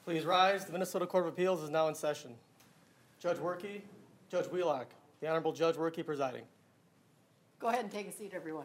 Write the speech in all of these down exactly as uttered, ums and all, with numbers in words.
Please rise. The Minnesota Court of Appeals is now in session. Judge Werke, Judge Wheelock, the Honorable Judge Werke presiding. Go ahead and take a seat, everyone.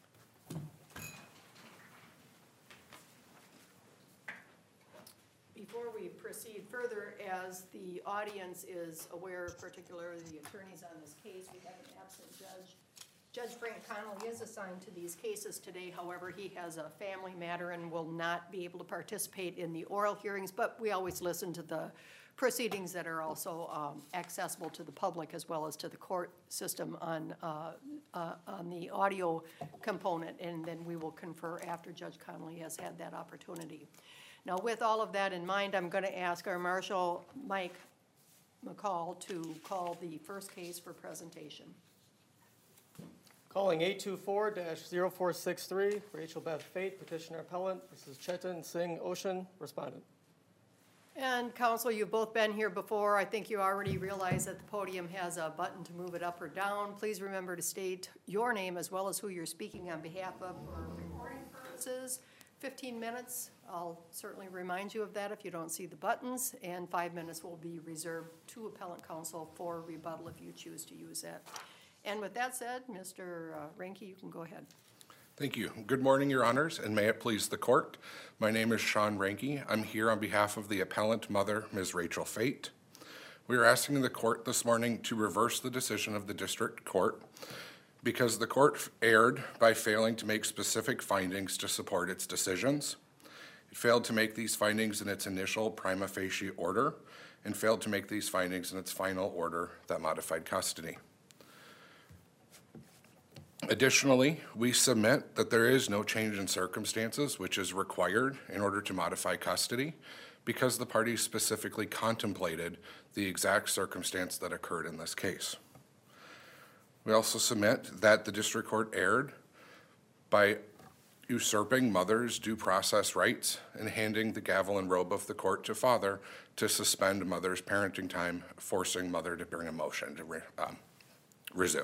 Before we proceed further, as the audience is aware, particularly the attorneys on this case, we have an absent judge. Judge Frank Connolly is assigned to these cases today. However, he has a family matter and will not be able to participate in the oral hearings, but we always listen to the proceedings that are also um, accessible to the public as well as to the court system on, uh, uh, on the audio component, and then we will confer after Judge Connolly has had that opportunity. Now, with all of that in mind, I'm going to ask our Marshal, Mike McCall, to call the first case for presentation. Calling eight two four dash zero four six three, Rachel Beth Fate, petitioner appellant. This is Chetan Singh Ocean, respondent. And counsel, you've both been here before. I think you already realize that the podium has a button to move it up or down. Please remember to state your name as well as who you're speaking on behalf of for recording purposes. fifteen minutes, I'll certainly remind you of that if you don't see the buttons, and five minutes will be reserved to appellant counsel for rebuttal if you choose to use that. And with that said, Mister Uh, Reinke, you can go ahead. Thank you. Good morning, Your Honors, and may it please the court. My name is Sean Reinke. I'm here on behalf of the appellant mother, Miz Rachel Fate. We are asking the court this morning to reverse the decision of the district court because the court erred by failing to make specific findings to support its decisions. It failed to make these findings in its initial prima facie order and failed to make these findings in its final order that modified custody. Additionally, we submit that there is no change in circumstances which is required in order to modify custody because the parties specifically contemplated the exact circumstance that occurred in this case. We also submit that the district court erred by usurping mother's due process rights and handing the gavel and robe of the court to father to suspend mother's parenting time, forcing mother to bring a motion to re, um, resume.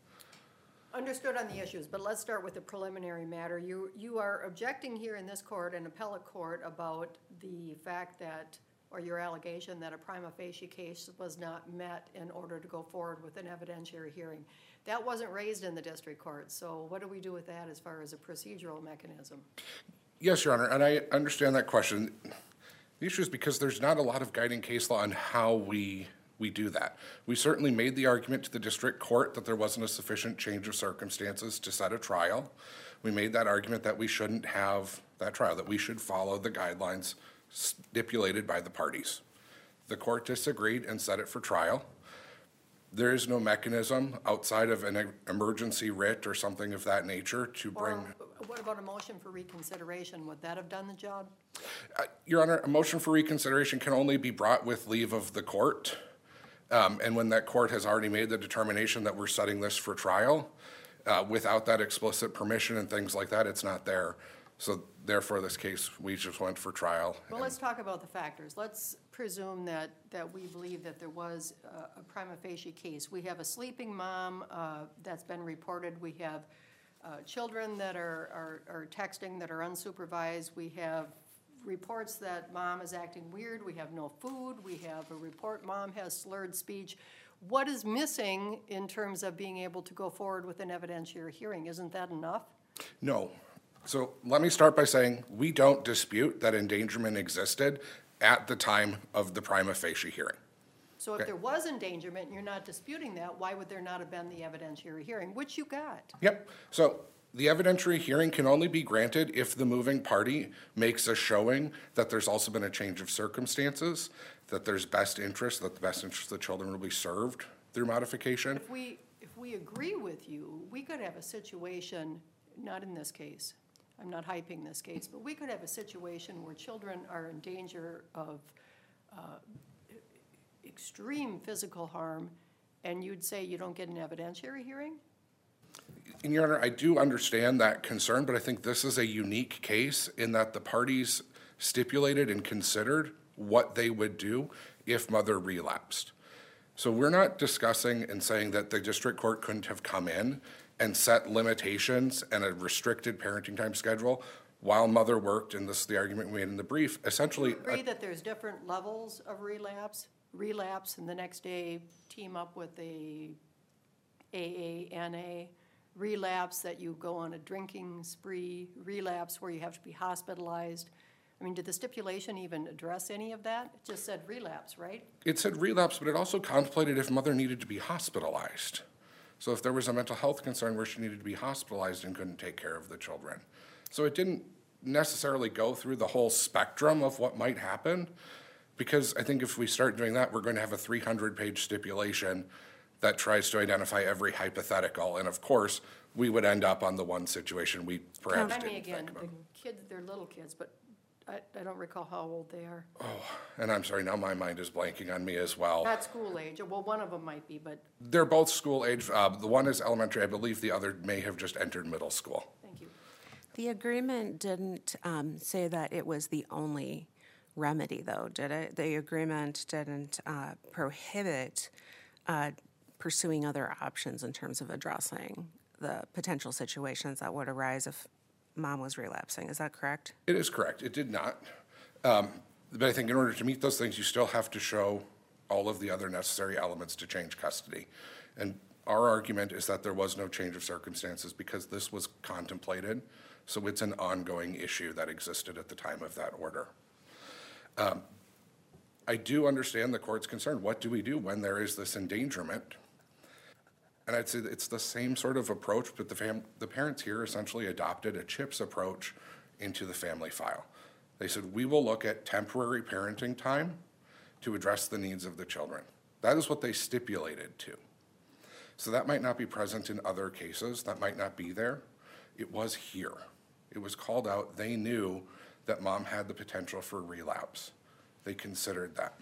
Understood on the issues, but let's start with the preliminary matter. You you are objecting here in this court, an appellate court, about the fact that, or your allegation that a prima facie case was not met in order to go forward with an evidentiary hearing. That wasn't raised in the district court, so what do we do with that as far as a procedural mechanism? Yes, Your Honor, and I understand that question. The issue is because there's not a lot of guiding case law on how we we do that. We certainly made the argument to the district court that there wasn't a sufficient change of circumstances to set a trial. We made that argument that we shouldn't have that trial, that we should follow the guidelines stipulated by the parties. The court disagreed and set it for trial. There is no mechanism outside of an emergency writ or something of that nature to bring. Or what about a motion for reconsideration? Would that have done the job? Uh, Your Honor, a motion for reconsideration can only be brought with leave of the court. Um, and when that court has already made the determination that we're setting this for trial, uh, without that explicit permission and things like that, it's not there. So therefore, this case, we just went for trial. Well, let's talk about the factors. Let's presume that, that we believe that there was a, a prima facie case. We have a sleeping mom uh, that's been reported. We have uh, children that are, are, are texting that are unsupervised. We have reports that mom is acting weird. We have no food. We have a report mom has slurred speech. What is missing in terms of being able to go forward with an evidentiary hearing? Isn't that enough? No. So let me start by saying we don't dispute that endangerment existed at the time of the prima facie hearing. So if Okay. there was endangerment and you're not disputing that, why would there not have been the evidentiary hearing, which you got? Yep. So the evidentiary hearing can only be granted if the moving party makes a showing that there's also been a change of circumstances, that there's best interest, that the best interest of the children will be served through modification. If we, if we agree with you, we could have a situation, not in this case, I'm not hyping this case, but we could have a situation where children are in danger of uh, extreme physical harm, and you'd say you don't get an evidentiary hearing? And Your Honor, I do understand that concern, but I think this is a unique case in that the parties stipulated and considered what they would do if mother relapsed. So we're not discussing and saying that the district court couldn't have come in and set limitations and a restricted parenting time schedule while mother worked, and this is the argument we made in the brief, essentially. Agree that there's different levels of relapse, relapse, and the next day team up with a A A N A, relapse that you go on a drinking spree, relapse where you have to be hospitalized. I mean, did the stipulation even address any of that? It just said relapse, right? It said relapse, but it also contemplated if mother needed to be hospitalized. So if there was a mental health concern where she needed to be hospitalized and couldn't take care of the children. So it didn't necessarily go through the whole spectrum of what might happen, because I think if we start doing that, we're going to have a three hundred page stipulation that tries to identify every hypothetical. And of course, we would end up on the one situation we perhaps Remind me didn't again, think the about. kids, they're little kids, but I, I don't recall how old they are. And I'm sorry, now my mind is blanking on me as well. Not school age, well, one of them might be, but, They're both school age. Uh, the one is elementary. I believe the other may have just entered middle school. thank you. The agreement didn't um, say that it was the only remedy, though, did it? The agreement didn't uh, prohibit uh, pursuing other options in terms of addressing the potential situations that would arise if mom was relapsing. Is that correct? It is correct. It did not. Um, but I think in order to meet those things, you still have to show all of the other necessary elements to change custody. And our argument is that there was no change of circumstances because this was contemplated. So it's an ongoing issue that existed at the time of that order. Um, I do understand the court's concern. What do we do when there is this endangerment? And I'd say that it's the same sort of approach, but the fam- the parents here essentially adopted a CHIPS approach into the family file. They said, we will look at temporary parenting time to address the needs of the children. That is what they stipulated to. So that might not be present in other cases. That might not be there. It was here. It was called out. They knew that mom had the potential for relapse. They considered that.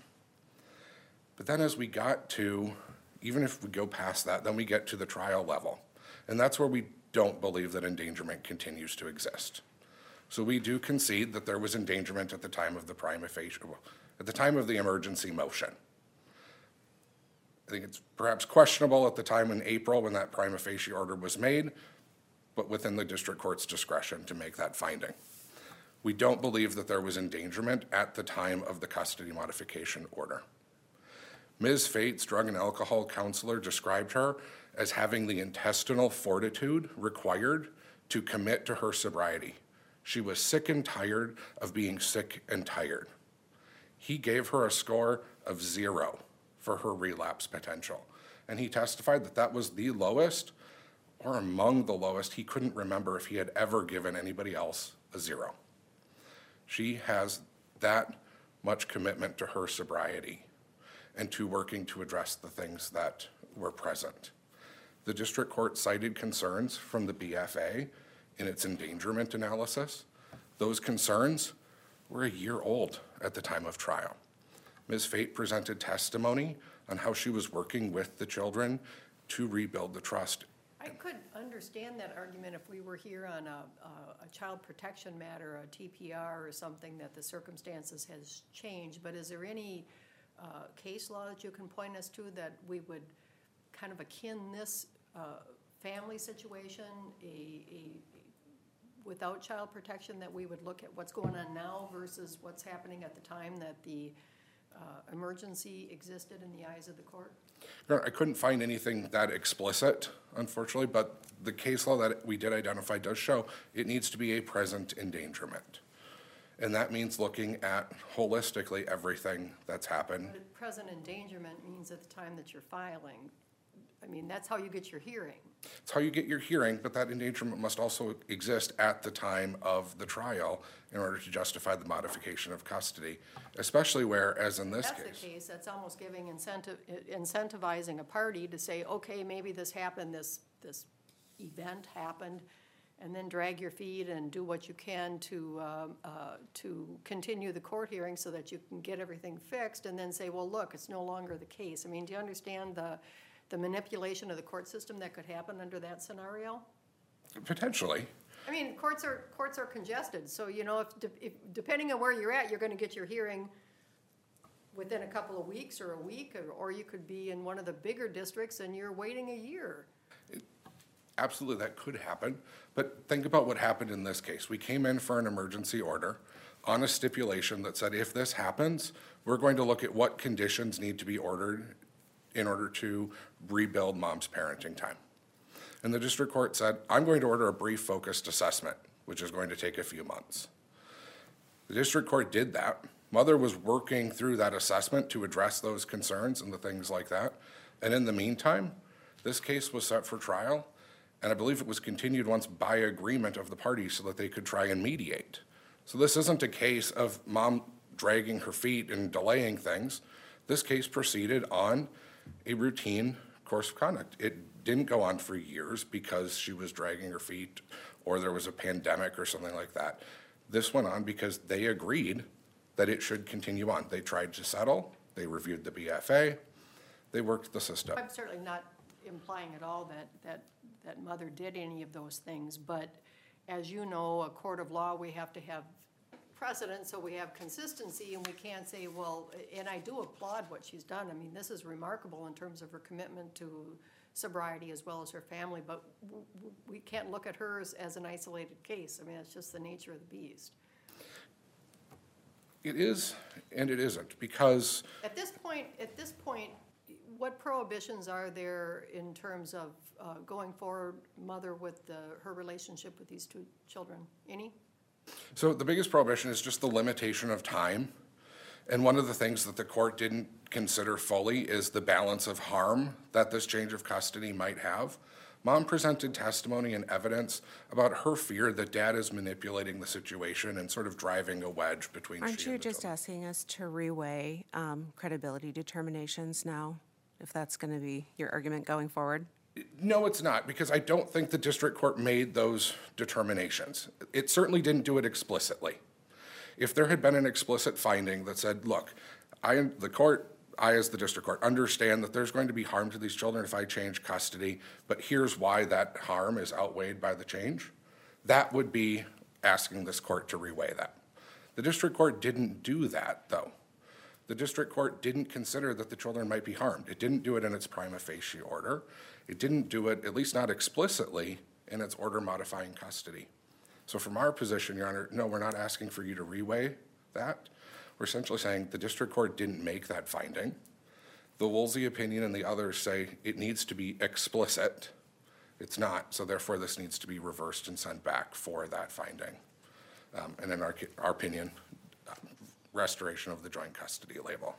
But then as we got to, even if we go past that, then we get to the trial level. And that's where we don't believe that endangerment continues to exist. So we do concede that there was endangerment at the time of the prima facie, well, at the time of the emergency motion. I think it's perhaps questionable at the time in April when that prima facie order was made, but within the district court's discretion to make that finding. We don't believe that there was endangerment at the time of the custody modification order. Miz Fate's drug and alcohol counselor described her as having the intestinal fortitude required to commit to her sobriety. She was sick and tired of being sick and tired. He gave her a score of zero for her relapse potential. And he testified that that was the lowest, or among the lowest. He couldn't remember if he had ever given anybody else a zero. She has that much commitment to her sobriety and to working to address the things that were present. The district court cited concerns from the B F A in its endangerment analysis. Those concerns were a year old at the time of trial. Miz Fate presented testimony on how she was working with the children to rebuild the trust. I could understand that argument if we were here on a, a, a child protection matter, a T P R or something, that the circumstances has changed, but is there any uh, case law that you can point us to that we would kind of akin this uh, family situation, a, a, without child protection, that we would look at what's going on now versus what's happening at the time that the uh, emergency existed in the eyes of the court? I couldn't find anything that explicit, unfortunately, but the case law that we did identify does show it needs to be a present endangerment. And that means looking at holistically everything that's happened. But present endangerment means at the time that you're filing. I mean, that's how you get your hearing. It's how you get your hearing, but that endangerment must also exist at the time of the trial in order to justify the modification of custody, especially where, as in this That's case. the case, that's almost giving incentive, incentivizing a party to say, okay, maybe this happened, this, this event happened, and then drag your feet and do what you can to, um, uh, to continue the court hearing so that you can get everything fixed, and then say, well, look, it's no longer the case. I mean, do you understand the, the manipulation of the court system that could happen under that scenario? Potentially. I mean, courts are, courts are congested, so, you know, if, de- if, depending on where you're at, you're gonna get your hearing within a couple of weeks or a week, or, or you could be in one of the bigger districts and you're waiting a year. absolutely that could happen, but think about what happened in this case. We came in for an emergency order on a stipulation that said if this happens, we're going to look at what conditions need to be ordered in order to rebuild mom's parenting time. And the district court said, I'm going to order a brief focused assessment, which is going to take a few months. The district court did that. Mother was working through that assessment to address those concerns and the things like that. And in the meantime, this case was set for trial, and I believe it was continued once by agreement of the parties so that they could try and mediate. So this isn't a case of mom dragging her feet and delaying things. This case proceeded on a routine course of conduct. It didn't go on for years because she was dragging her feet or there was a pandemic or something like that. This went on because they agreed that it should continue on. They tried to settle, they reviewed the B F A, they worked the system. I'm certainly not implying at all that, that, that mother did any of those things, but as you know, a court of law, we have to have precedent, so we have consistency, and we can't say, well, and I do applaud what she's done. I mean, this is remarkable in terms of her commitment to sobriety as well as her family, but w- w- we can't look at hers as an isolated case. I mean, it's just the nature of the beast. It is and it isn't, because At this point, at this point, what prohibitions are there in terms of uh, going forward, mother, with the, her relationship with these two children? Any? So the biggest prohibition is just the limitation of time. And one of the things that the court didn't consider fully is the balance of harm that this change of custody might have. Mom presented testimony and evidence about her fear that dad is manipulating the situation and sort of driving a wedge between Aren't she you and the just children. asking us to reweigh um, credibility determinations now, if that's going to be your argument going forward? No, it's not, because I don't think the district court made those determinations. It certainly didn't do it explicitly. If there had been an explicit finding that said, look, I, the court, I as the district court, understand that there's going to be harm to these children if I change custody, but here's why that harm is outweighed by the change, that would be asking this court to reweigh that. The district court didn't do that, though. The district court didn't consider that the children might be harmed. It didn't do it in its prima facie order. It didn't do it, at least not explicitly, in its order modifying custody. So from our position, Your Honor, no, we're not asking for you to reweigh that. We're essentially saying the district court didn't make that finding. The Woolsey opinion and the others say it needs to be explicit. It's not, so therefore this needs to be reversed and sent back for that finding. Um, and in our, our opinion, uh, restoration of the joint custody label.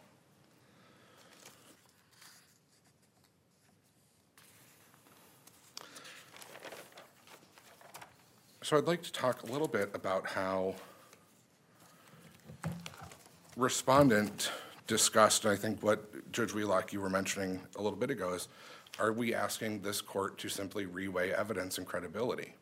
So I'd like to talk a little bit about how respondent discussed, and I think what Judge Wheelock, you were mentioning a little bit ago, is are we asking this court to simply reweigh evidence and credibility?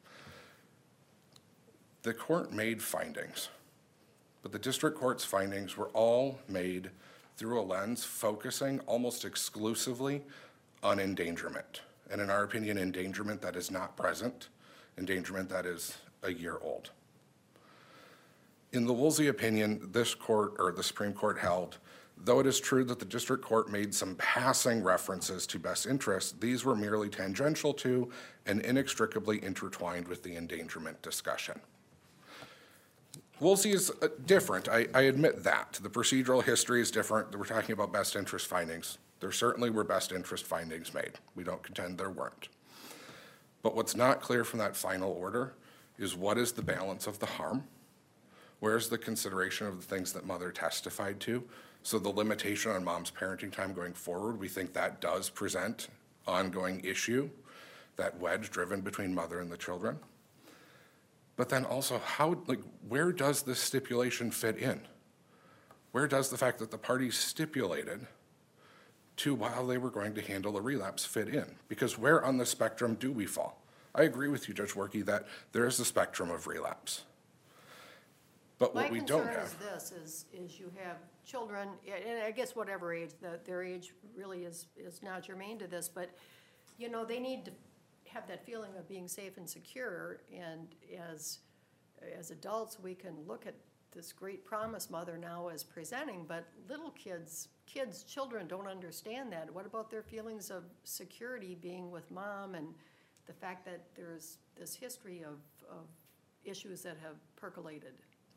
The court made findings, but the district court's findings were all made through a lens focusing almost exclusively on endangerment. And in our opinion, endangerment that is not present, endangerment that is a year old. In the Woolsey opinion, this court, or the Supreme Court held, though it is true that the district court made some passing references to best interest, these were merely tangential to and inextricably intertwined with the endangerment discussion. Woolsey is uh, different, I, I admit that. The procedural history is different. We're talking about best interest findings. There certainly were best interest findings made. We don't contend there weren't. But what's not clear from that final order is what is the balance of the harm? Where's the consideration of the things that mother testified to? So the limitation on mom's parenting time going forward, we think that does present ongoing issue, that wedge driven between mother and the children. But then also, how, like, where does this stipulation fit in? Where does the fact that the parties stipulated to while they were going to handle a relapse fit in? Because where on the spectrum do we fall? I agree with you, Judge Workey, that there is a spectrum of relapse. But what we don't My concern is have, this, is, is you have children, and I guess whatever age, that their age really is, is not germane to this, but, you know, they need to have that feeling of being safe and secure, and as, as adults, we can look at this great promise mother now is presenting, but little kids, kids, children don't understand that. What about their feelings of security being with mom and the fact that there's this history of, of issues that have percolated.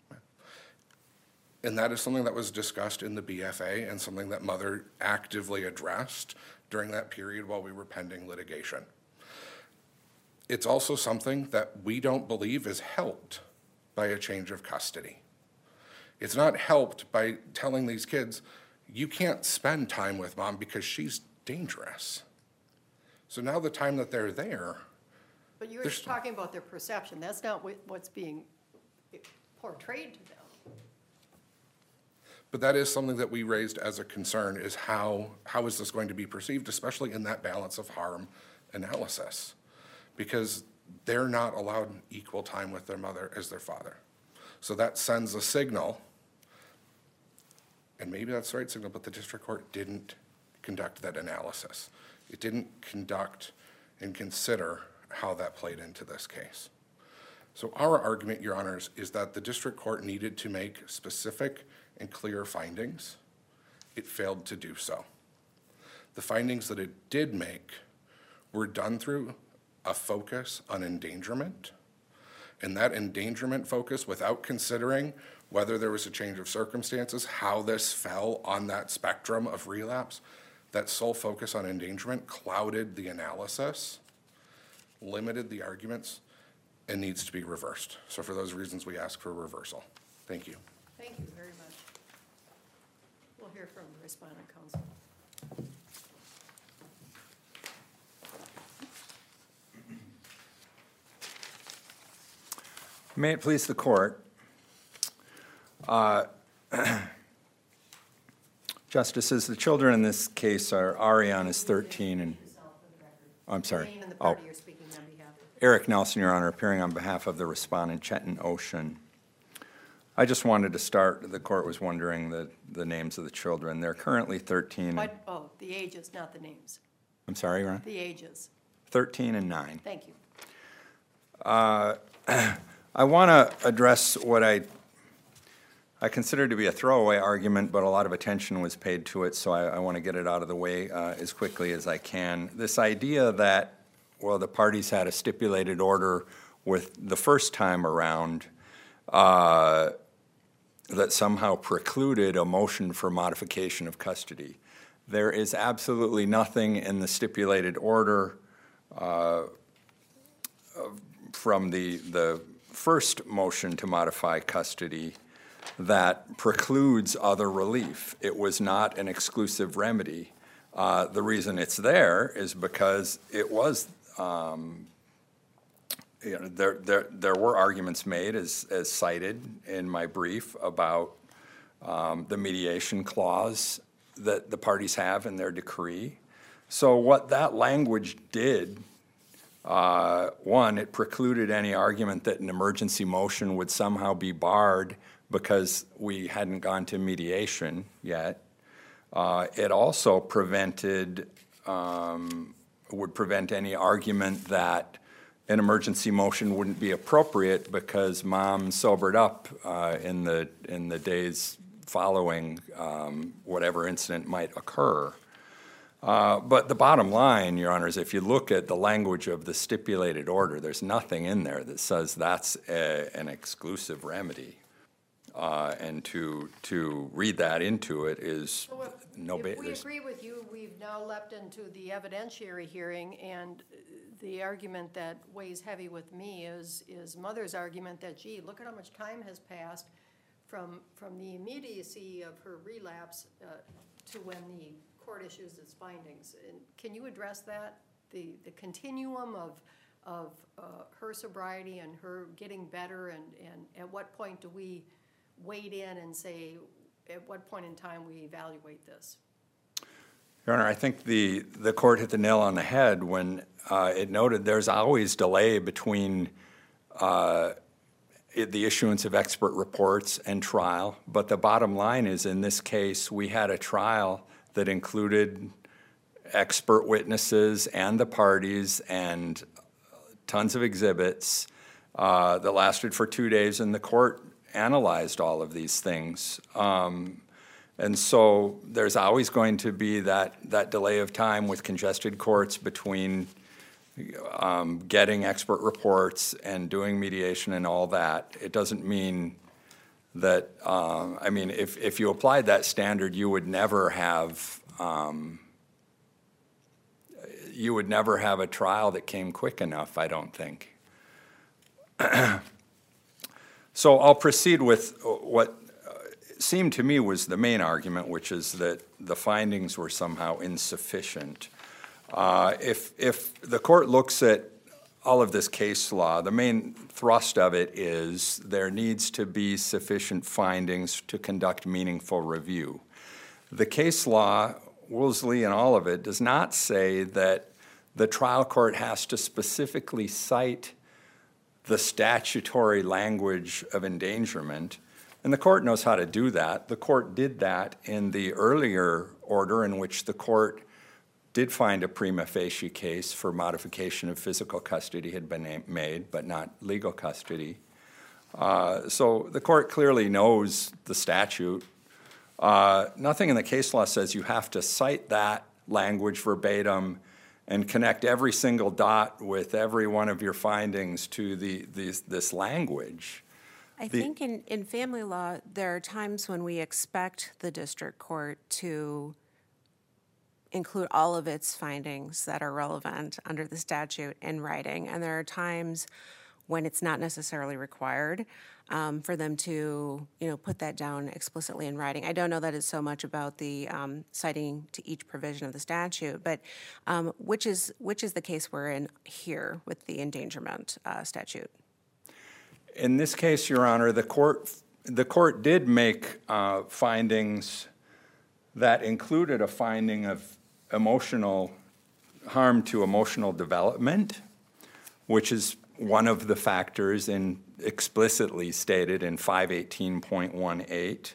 And that is something that was discussed in the B F A and something that Mother actively addressed during that period while we were pending litigation. It's also something that we don't believe is helped by a change of custody. It's not helped by telling these kids, you can't spend time with mom because she's dangerous. So now the time that they're there, But you're There's- talking about their perception. That's not what- what's being portrayed to them. but that is something that we raised as a concern, is how, how is this going to be perceived, especially in that balance of harm analysis? Because they're not allowed equal time with their mother as their father. So that sends a signal, and maybe that's the right signal, but the district court didn't conduct that analysis. It didn't conduct and consider how that played into this case. So our argument, Your Honors, is that the district court needed to make specific and clear findings. It failed to do so. The findings that it did make were done through a focus on endangerment, and that endangerment focus, without considering whether there was a change of circumstances, how this fell on that spectrum of relapse, that sole focus on endangerment clouded the analysis, limited the arguments, and needs to be reversed. So for those reasons, we ask for reversal. Thank you. Thank you very much. We'll hear from the respondent counsel. May it please the court. Uh, Justices, the children in this case are Ariane is thirteen and, I'm sorry. Name and the Oh, party you're speaking on behalf of. Eric Nelson, Your Honor, appearing on behalf of the respondent, Chetan Ocean. I just wanted to start, the court was wondering the, the names of the children. They're currently thirteen. What, oh, the ages, not the names. I'm sorry, Your Honor? The ages. thirteen and nine. Thank you. I want to address what I, I consider to be a throwaway argument, but a lot of attention was paid to it, so I, I want to get it out of the way uh, as quickly as I can. This idea that, well, the parties had a stipulated order with the first time around uh, that somehow precluded a motion for modification of custody. There is absolutely nothing in the stipulated order uh, from the, the first motion to modify custody that precludes other relief. It was not an exclusive remedy. Uh, the reason it's there is because it was, um, you know, there, there, there were arguments made, as, as cited in my brief, about um, the mediation clause that the parties have in their decree. So what that language did, Uh, one, it precluded any argument that an emergency motion would somehow be barred because we hadn't gone to mediation yet. Uh, it also prevented, um, would prevent any argument that an emergency motion wouldn't be appropriate because mom sobered up uh, in the in the days following um, whatever incident might occur. Uh, but the bottom line, Your Honors, if you look at the language of the stipulated order, there's nothing in there that says that's a, an exclusive remedy. Uh, and to to read that into it is So if, no. Ba- if we there's- agree with you, we've now leapt into the evidentiary hearing, and the argument that weighs heavy with me is, is Mother's argument that, gee, look at how much time has passed from, from the immediacy of her relapse uh, to when the court issues its findings. And can you address that? The, the continuum of, of uh, her sobriety and her getting better, and, and at what point do we wade in and say, at what point in time we evaluate this? Your Honor, I think the, the court hit the nail on the head when uh, it noted there's always delay between uh, it, the issuance of expert reports and trial. But the bottom line is, in this case, we had a trial that included expert witnesses and the parties and tons of exhibits uh, that lasted for two days, and the court analyzed all of these things. Um, and so there's always going to be that, that delay of time with congested courts between um, getting expert reports and doing mediation and all that, it doesn't mean that, uh, I mean, if, if you applied that standard, you would never have, um, you would never have a trial that came quick enough, I don't think. So I'll proceed with what seemed to me was the main argument, which is that the findings were somehow insufficient. Uh, if, if the court looks at all of this case law, the main thrust of it is there needs to be sufficient findings to conduct meaningful review. The case law, Woolsey and all of it, does not say that the trial court has to specifically cite the statutory language of endangerment, and the court knows how to do that. The court did that in the earlier order in which the court did find a prima facie case for modification of physical custody had been made, but not legal custody. Uh, so the court clearly knows the statute. Uh, nothing in the case law says you have to cite that language verbatim and connect every single dot with every one of your findings to the, these, this language. I The- think in, in family law, there are times when we expect the district court to include all of its findings that are relevant under the statute in writing, and there are times when it's not necessarily required um, for them to, you know, put that down explicitly in writing. I don't know that it's so much about the um, citing to each provision of the statute, but um, which is which is the case we're in here with the endangerment uh, statute. In this case, Your Honor, the court, the court did make uh, findings that included a finding of emotional harm to emotional development, which is one of the factors in explicitly stated in five eighteen point one eight.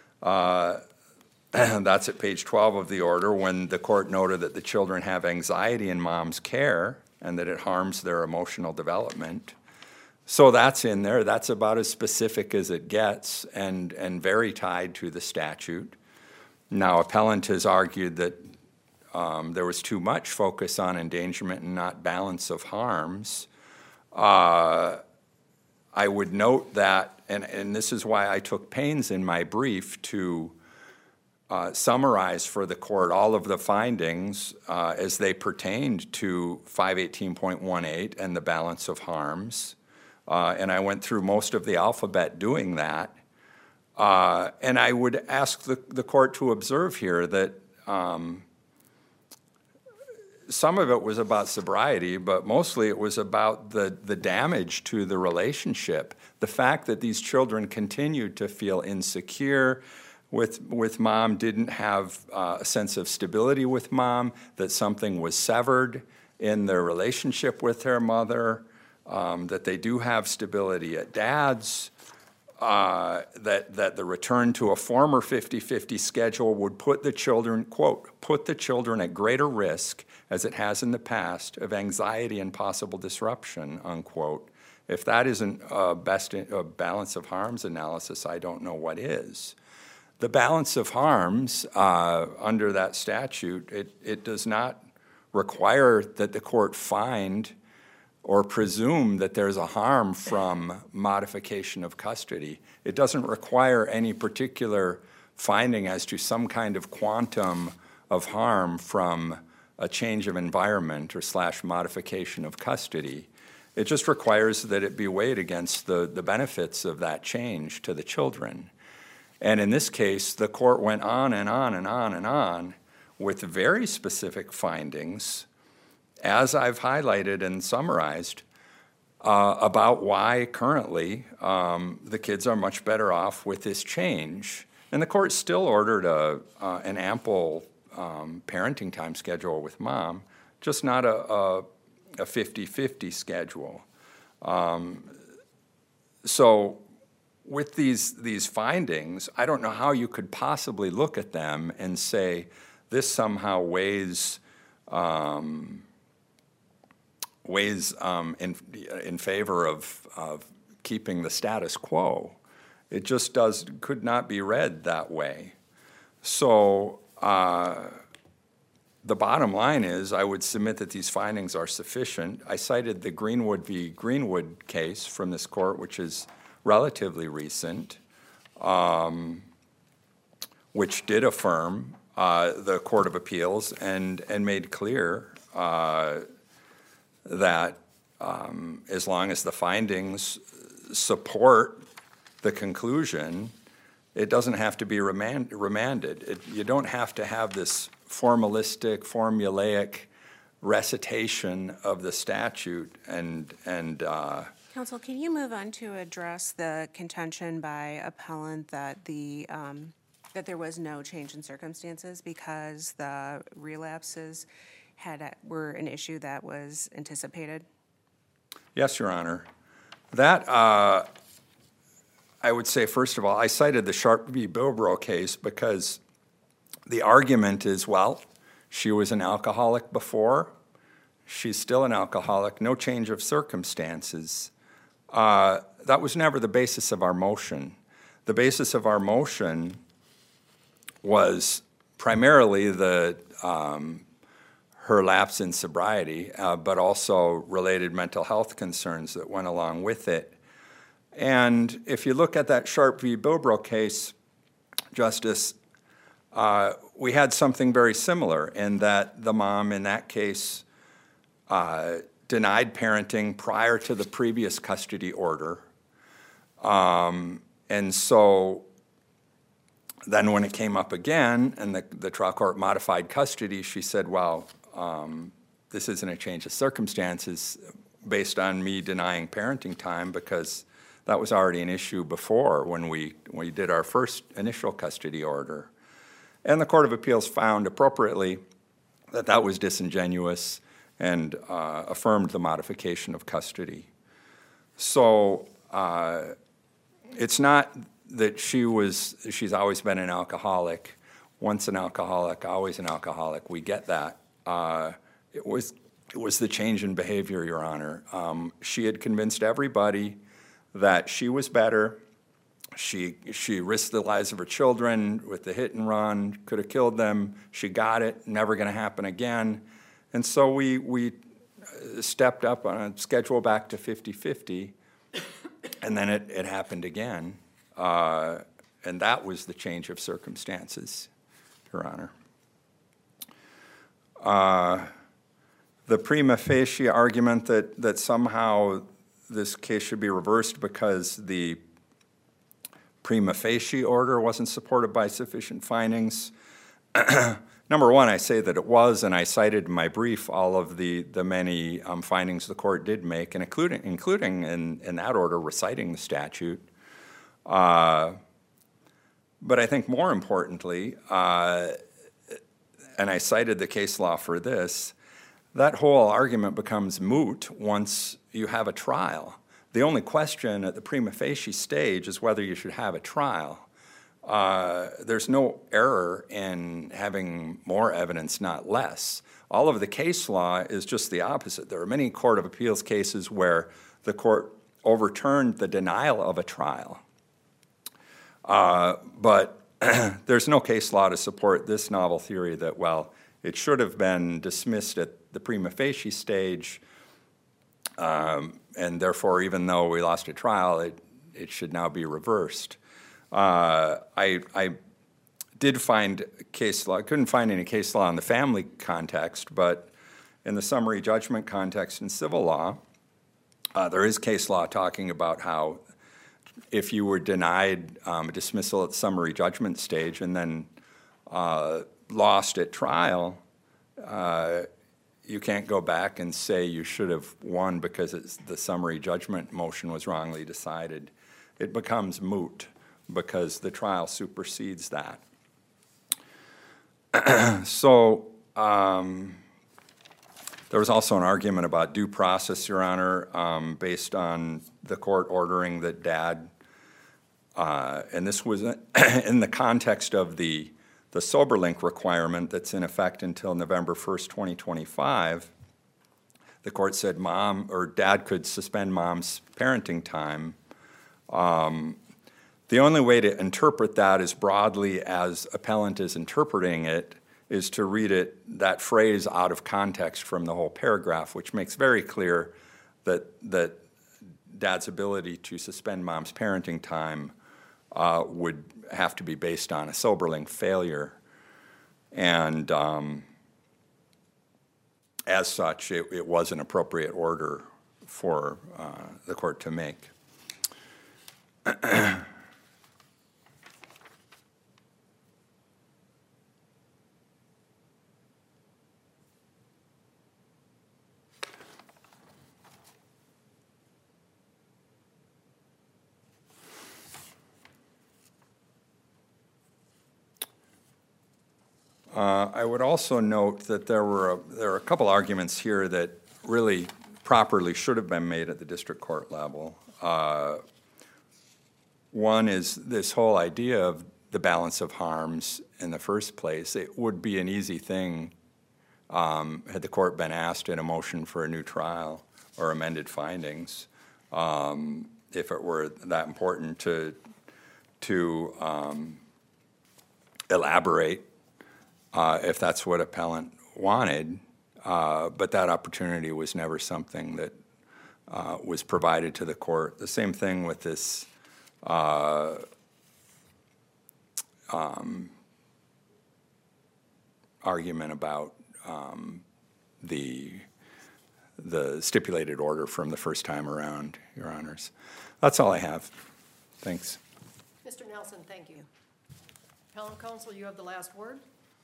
Uh, that's at page twelve of the order, when the court noted that the children have anxiety in mom's care and that it harms their emotional development. So that's in there. That's about as specific as it gets, and, and very tied to the statute. Now, appellant has argued that um, there was too much focus on endangerment and not balance of harms. Uh, I would note that, and, and this is why I took pains in my brief to uh, summarize for the court all of the findings uh, as they pertained to five eighteen point one eight and the balance of harms. Uh, and I went through most of the alphabet doing that. Uh, and I would ask the, the court to observe here that um, some of it was about sobriety, but mostly it was about the, the damage to the relationship. The fact that these children continued to feel insecure with, with mom, didn't have uh, a sense of stability with mom, that something was severed in their relationship with their mother, um, that they do have stability at dad's, uh, that, that the return to a former fifty-fifty schedule would put the children, quote, put the children at greater risk, as it has in the past, of anxiety and possible disruption, unquote. If that isn't a, best in, a balance of harms analysis, I don't know what is. The balance of harms uh, under that statute, it, it does not require that the court find or presume that there's a harm from modification of custody. It doesn't require any particular finding as to some kind of quantum of harm from a change of environment or slash modification of custody. It just requires that it be weighed against the, the benefits of that change to the children. And in this case, the court went on and on and on and on with very specific findings, as I've highlighted and summarized, uh, about why currently um, the kids are much better off with this change. And the court still ordered a, uh, an ample um, parenting time schedule with mom, just not a, a, a fifty-fifty schedule. Um, so with these, these findings, I don't know how you could possibly look at them and say this somehow weighs um, weighs um, in, in favor of, of keeping the status quo. It just does, could not be read that way. So uh, the bottom line is, I would submit that these findings are sufficient. I cited the Greenwood v. Greenwood case from this court, which is relatively recent, um, which did affirm uh, the Court of Appeals and, and made clear uh, that um, as long as the findings support the conclusion, it doesn't have to be remand, remanded. It, you don't have to have this formalistic, formulaic recitation of the statute and, and uh, Counsel, can you move on to address the contention by appellant that the, um, that there was no change in circumstances because the relapses had, a- were an issue that was anticipated? Yes, Your Honor. That, uh, I would say, first of all, I cited the Sharp v. Bilbro case because the argument is, well, she was an alcoholic before, she's still an alcoholic, no change of circumstances. Uh, that was never the basis of our motion. The basis of our motion was primarily the um, her lapse in sobriety, uh, but also related mental health concerns that went along with it. And if you look at that Sharp v. Bilbro case, Justice, uh, we had something very similar in that the mom in that case uh, denied parenting prior to the previous custody order. Um, and so then when it came up again and the, the trial court modified custody, she said, well, um, this isn't a change of circumstances based on me denying parenting time because that was already an issue before when we, when we did our first initial custody order. And the Court of Appeals found appropriately that that was disingenuous and uh, affirmed the modification of custody. So uh, it's not that she was, she's always been an alcoholic. Once an alcoholic, always an alcoholic. We get that. Uh, it was, it was the change in behavior, Your Honor. Um, she had convinced everybody that she was better. She, she risked the lives of her children with the hit and run, could have killed them. She got it, never going to happen again. And so we, we stepped up on a schedule back to fifty-fifty, and then it, it happened again. Uh, and that was the change of circumstances, Your Honor. Uh, the prima facie argument that, that somehow this case should be reversed because the prima facie order wasn't supported by sufficient findings. Number one, I say that it was, and I cited in my brief all of the, the many um, findings the court did make, and including, including in, in that order, reciting the statute. Uh, but I think more importantly, uh, and I cited the case law for this, that whole argument becomes moot once you have a trial. The only question at the prima facie stage is whether you should have a trial. Uh, there's no error in having more evidence, not less. All of the case law is just the opposite. There are many Court of Appeals cases where the court overturned the denial of a trial. Uh, but there's no case law to support this novel theory that, well, it should have been dismissed at the prima facie stage, um, and therefore, even though we lost a trial, it, it should now be reversed. Uh, I, I did find case law, I couldn't find any case law in the family context, but in the summary judgment context in civil law, uh, there is case law talking about how if you were denied um, dismissal at the summary judgment stage and then uh, lost at trial, uh, you can't go back and say you should have won because it's, the summary judgment motion was wrongly decided. It becomes moot because the trial supersedes that. So um, there was also an argument about due process, Your Honor, um, based on the court ordering that Dad, uh, and this was in the context of the the SoberLink requirement that's in effect until November first, twenty twenty-five, the court said mom or dad could suspend mom's parenting time. Um, the only way to interpret that as broadly as appellant is interpreting it is to read it, that phrase out of context from the whole paragraph, which makes very clear that, that dad's ability to suspend mom's parenting time uh, would have to be based on a Soberlink failure. And um, as such, it, it was an appropriate order for uh, the court to make. Uh, I would also note that there were a, there are a couple arguments here that really properly should have been made at the district court level. Uh, one is this whole idea of the balance of harms in the first place. It would be an easy thing um, had the court been asked in a motion for a new trial or amended findings, um, if it were that important to to um, elaborate. Uh, if that's what appellant wanted, uh, but that opportunity was never something that uh, was provided to the court. The same thing with this uh, um, argument about um, the the stipulated order from the first time around, Your Honors. That's all I have. Thanks. Mister Nelson, thank you. Appellant counsel, you have the last word.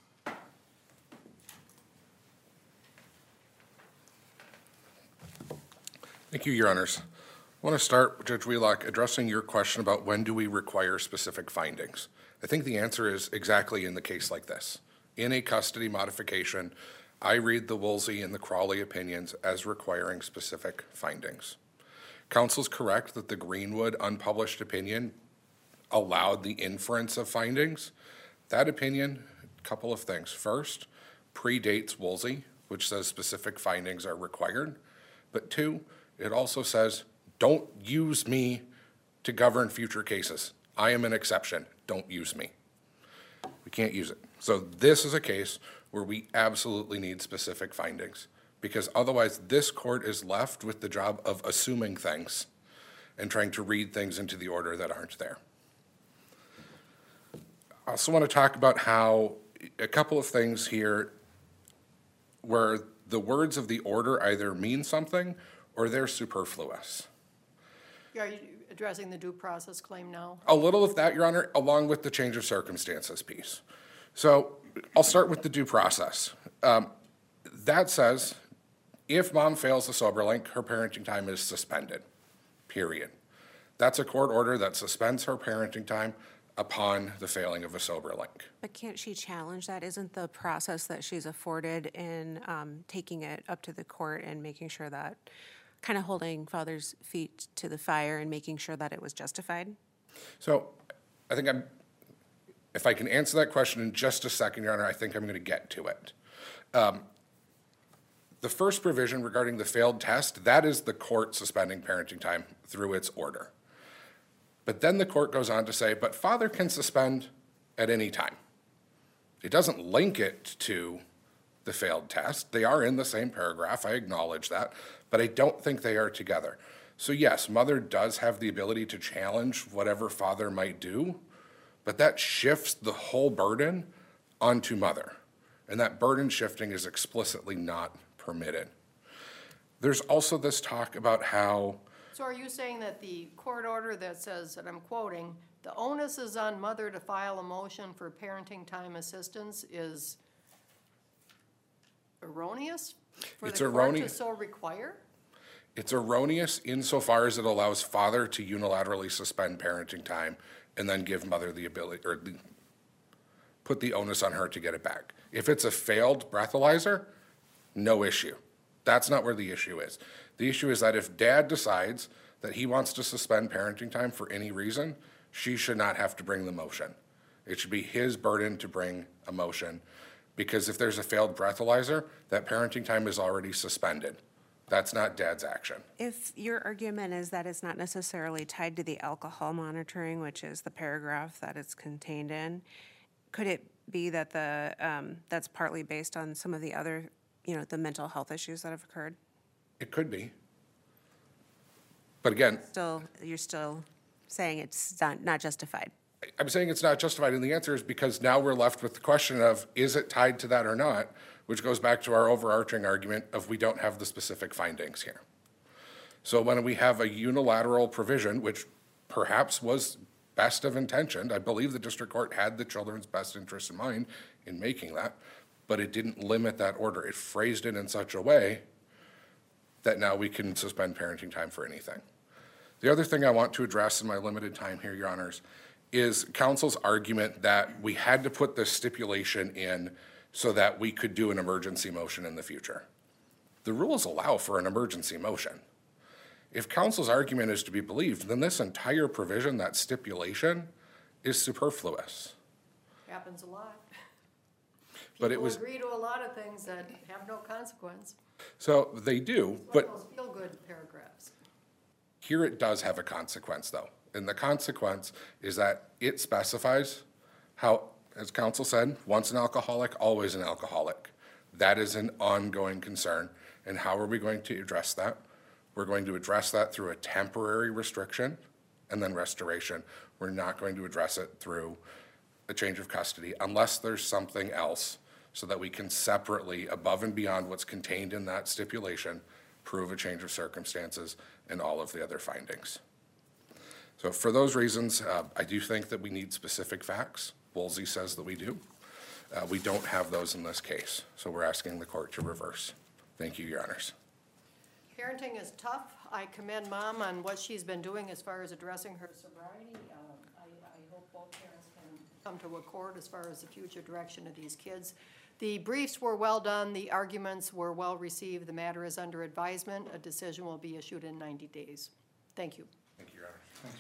Thank you, Your Honors. I want to start, Judge Wheelock, addressing your question about when do we require specific findings. I think the answer is exactly in the case like this. In a custody modification, I read the Woolsey and the Crawley opinions as requiring specific findings. Counsel's correct that the Greenwood unpublished opinion allowed the inference of findings. That opinion, a couple of things. First, predates Woolsey, which says specific findings are required. But two, it also says, don't use me to govern future cases. I am an exception. Don't use me. We can't use it. So this is a case where we absolutely need specific findings, because otherwise this court is left with the job of assuming things and trying to read things into the order that aren't there. I also want to talk about how a couple of things here where the words of the order either mean something or they're superfluous. Are you addressing the due process claim now? A little of that, Your Honor, along with the change of circumstances piece. So I'll start with the due process. Um, that says if mom fails the Soberlink, her parenting time is suspended, period. That's a court order that suspends her parenting time upon the failing of a Soberlink. But can't she challenge that? Isn't the process that she's afforded in um, taking it up to the court and making sure that, kind of holding father's feet to the fire and making sure that it was justified? So I think I'm, if I can answer that question in just a second, Your Honor, I think I'm going to get to it. Um, the first provision regarding the failed test, that is the court suspending parenting time through its order. But then the court goes on to say, but father can suspend at any time. It doesn't link it to the failed test. They are in the same paragraph, I acknowledge that, but I don't think they are together. So yes, mother does have the ability to challenge whatever father might do, but that shifts the whole burden onto mother. And that burden shifting is explicitly not permitted. There's also this talk about how So are you saying that the court order that says, and I'm quoting, the onus is on mother to file a motion for parenting time assistance is erroneous? For It's the court erroneous. to so require? it's erroneous insofar as it allows father to unilaterally suspend parenting time and then give mother the ability, or the, put the onus on her to get it back. If it's a failed breathalyzer, no issue. That's not where the issue is. The issue is that if dad decides that he wants to suspend parenting time for any reason, she should not have to bring the motion. It should be his burden to bring a motion, because if there's a failed breathalyzer, that parenting time is already suspended. That's not dad's action. If your argument is that it's not necessarily tied to the alcohol monitoring, which is the paragraph that it's contained in, could it be that the, um, that's partly based on some of the other, you know, the mental health issues that have occurred? It could be. But again, Still, you're still saying it's not, not justified? I'm saying it's not justified, and the answer is because now we're left with the question of, is it tied to that or not? Which goes back to our overarching argument of we don't have the specific findings here. So when we have a unilateral provision, which perhaps was best of intentioned, I believe the district court had the children's best interest in mind in making that, but it didn't limit that order. It phrased it in such a way that now we can suspend parenting time for anything. The other thing I want to address in my limited time here, Your Honors, is counsel's argument that we had to put this stipulation in so that we could do an emergency motion in the future. The rules allow for an emergency motion. If counsel's argument is to be believed, then this entire provision, that stipulation, is superfluous. Happens a lot. But it was- People agree to a lot of things that have no consequence. So they do, One but of those feel-good paragraphs. here it does have a consequence, though. And the consequence is that it specifies how, as counsel said, once an alcoholic, always an alcoholic. That is an ongoing concern. And how are we going to address that? We're going to address that through a temporary restriction and then restoration. We're not going to address it through a change of custody unless there's something else so that we can separately, above and beyond what's contained in that stipulation, prove a change of circumstances and all of the other findings. So for those reasons, uh, I do think that we need specific facts. Woolsey says that we do. Uh, we don't have those in this case, so we're asking the court to reverse. Thank you, Your Honors. Parenting is tough. I commend Mom on what she's been doing as far as addressing her sobriety. Um, I, I hope both parents can come to accord as far as the future direction of these kids. The briefs were well done. The arguments were well received. The matter is under advisement. A decision will be issued in ninety days. Thank you. Thank you, Your Honors.